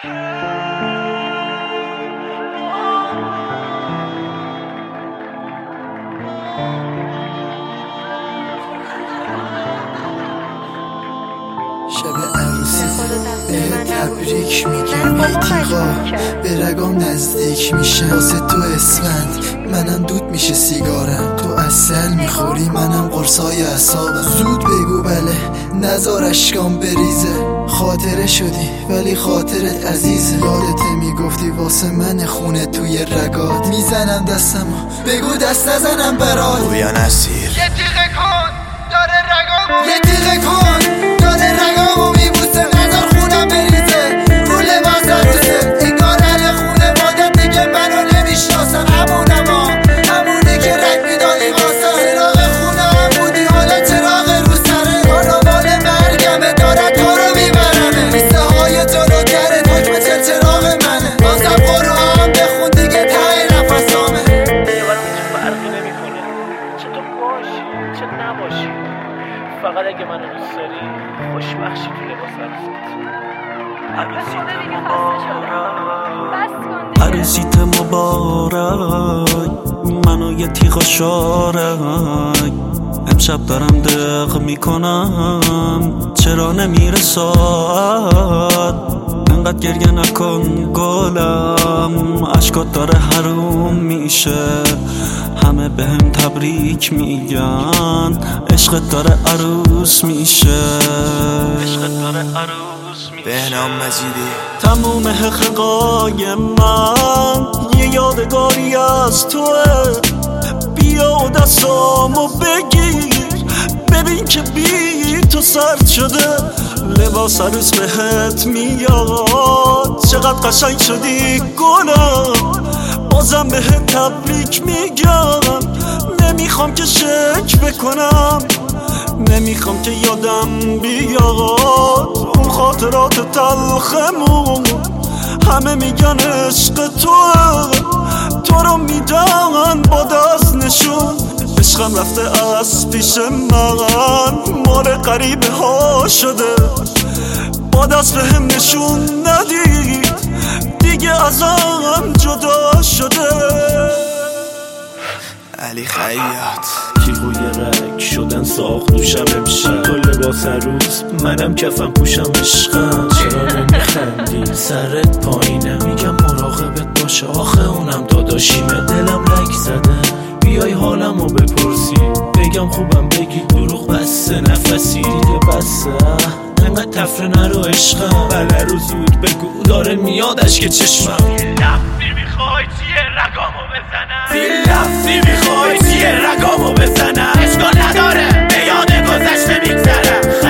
شب عروسی به تبریک میگم، یه تیغا به رگام نزدیک میشه. واسه تو اسفند منم دود میشه سیگارم، تو عسل میخوری منم قرصای اعصابم. زود بگو بله نزار اشکام بریزه، خاطره شدی ولی خاطرت عزیزه. یادت میگفتی واسه من خونه توی رگات، میزنم دستمو بگو دست نزنم برات. گویا نصیر یه تیغه کن داره رگامو، یه تیغه کن داره رگامو میبوسه، نزار خونم بریزه رو لباس عروسه. انگار اهل خونه مادت دیگه منو نمیشناسن، همونی که رگ میدادی واسه. چراغ خونه هم بودی حالا چراغ رو سره، حالا بال مرگمه داره تو رو میبرمه. میسه های جلوتره دکمه چراغ منه، بازم قرآن بخون دیگه ته نفسامه. دیگه برام هیچ فرقی نمیکنه چه تو باشی چه نباشی، فقط اگه منو دوست داری خوشبخشی تو لباس عروسیت مبارک، منو یه تیغ شارک. امشب دارم دق میکنم چرا نمیره ساعت. انقدر گریه نکن گلم، عشقات داره حروم میشه. همه بهم تبریک میگن، عشقت داره عروس میشه. بهنام مجیدی. تموم حقای من یه یادگاری از توه. بیا و دستامو بگیر، ببین که بی تو سرد شده. لباس عروس بهت میاد، چقدر قشنگ شدی گلم. بازم بهت تبریک میگم، نمیخوام که شک بکنم، نمیخوام که یادم بیاد اون خاطرات تلخمون. همه میگن عشق تو رو میدن با دست نشون. عشقم رفته از پیش من، مال غریبه ها شده. با دست بهم نشون ندید دیگه ازم جدا شده. علی خیاط. تیغ و یه رگ شدن ساخت دوشم امشب، تو لباس عروس منم کفم پوشم عشقم. چرا نمیخندی سرت پایینه، میگم مراقبت باشه آخه اونم داداشیمه. دلم لک زده بیای حالمو بپرسی، بگم خوبم بگی دروغ بسه نفسی دیگه بسه. انقدر تفره نرو عشقم، بله رو زود بگو داره میادش که چشمم. لفظی میخوای چیه رگامو بزنم، لفظی میخوای چیه رگامو بزنم. اشکال نداره به یاد گذشته میگذرم.